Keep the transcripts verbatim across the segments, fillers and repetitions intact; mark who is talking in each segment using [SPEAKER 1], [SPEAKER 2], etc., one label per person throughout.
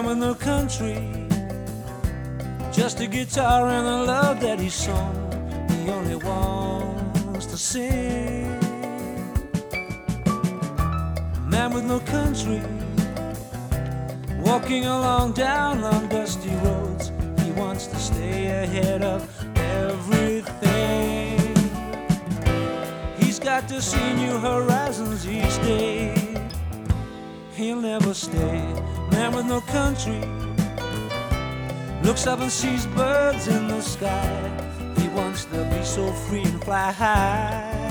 [SPEAKER 1] with no country, just a guitar and a love that he's sung. He only wants to sing. A man with no country, walking along down on dusty roads. He wants to stay ahead of everything. He's got to see new horizons each day. He'll never stay. Man with no country looks up and sees birds in the sky. He wants to be so free and fly high.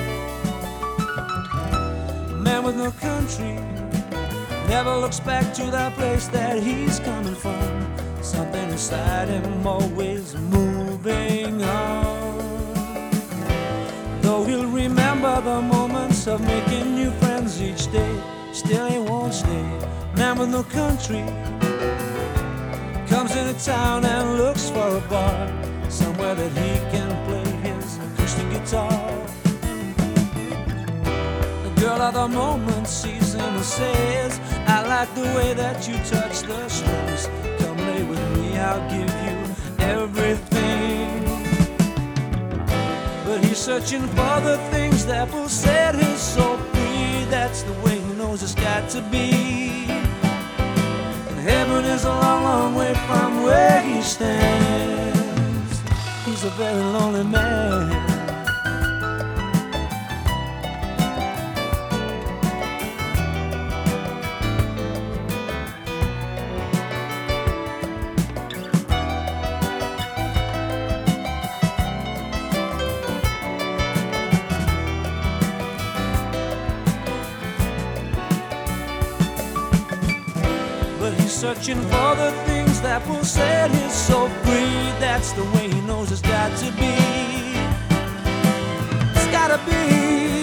[SPEAKER 1] Man with no country never looks back to that place that he's coming from. Something inside him always moving on. Though he'll remember the moments of making new friends each day, still he won't stay. Man with no country comes into town and looks for a bar, somewhere that he can play his acoustic guitar. The girl of the moment sees him and says, I like the way that you touch the strings. Come lay with me, I'll give you everything. But he's searching for the things that will set his soul free. That's the way he knows it's got to be. And heaven is a long, long way from where he stands. He's a very lonely man. Searching for the things that will set his soul free. That's the way he knows it's got to be. It's gotta be.